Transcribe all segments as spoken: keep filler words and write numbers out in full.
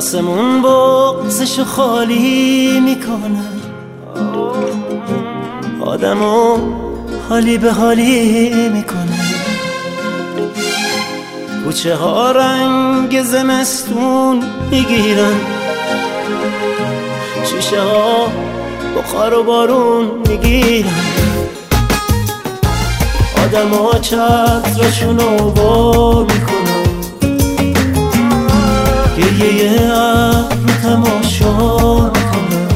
آسمون بغزشو خالی میکنه، آدمو حالی به حالی میکنه. کوچه ها رنگ زمستون میگیرن، شیشه ها بخار و بارون میگیرن. آدم ها چترشونو وا میکنن، گریه ابر تماشا میکنن.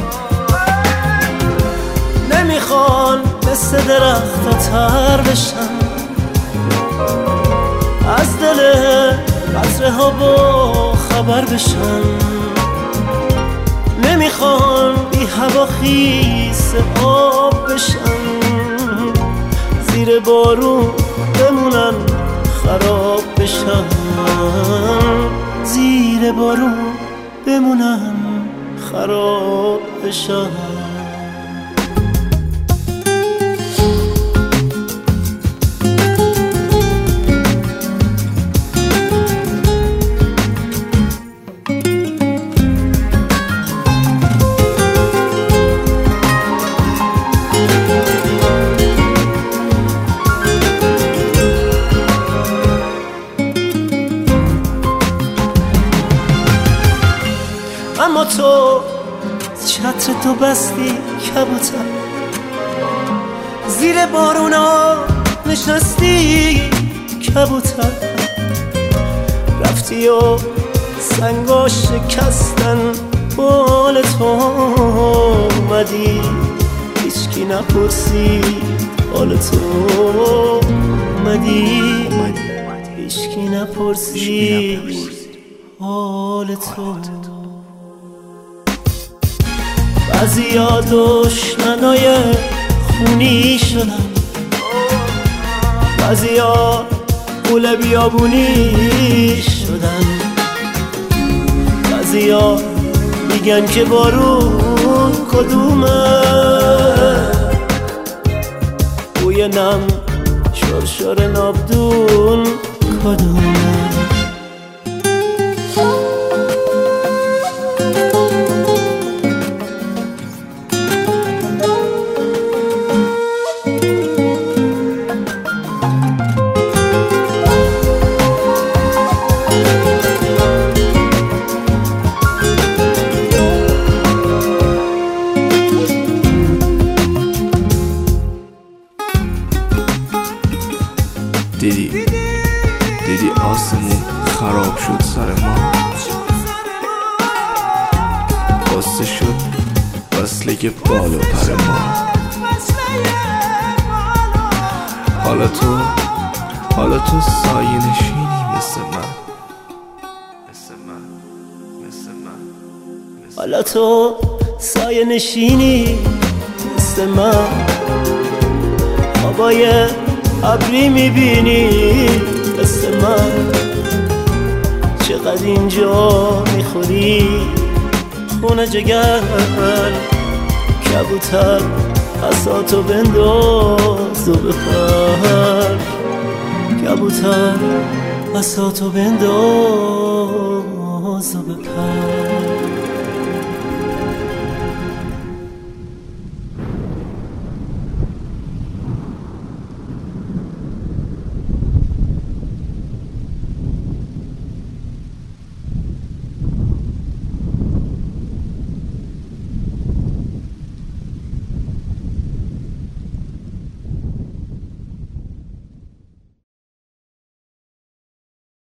نمیخوان مثل درخت تر بشن، از دل قطره ها با خبر بشن. نمیخوان بی هوا خیس آب بشن، زیر بارون بمونن خراب بشن. زیر بارون بمونن خراب بشن. اما تو چتر تو بستی کبوتر، زیر بارونا نشستی کبوتر. رفتی و سنگا شکستن بال تو، اومدی هیچکی نپرسید حال تو. اومدی هیچکی نپرسید حال تو. بعضیا دشمنای خونی شدن، بعضیا غول بیابونی شدن. بعضیا میگن که بارون کدومه، بوی نم شرشر نابدون کدومه. دیدی دیدی آسمون خراب شد سر ما، بسته شد وصله بال و پر ما. حالا تو حالا تو سایه نشینی مثل من، مثل من مثل من. حالا تو سایه نشینی مثل من، هوای ابری میبینی مثل من. چقدر اینجا میخوری خون جگر، کبوتر پساتو بنداز و بپر. کبوتر پساتو بنداز و بپر.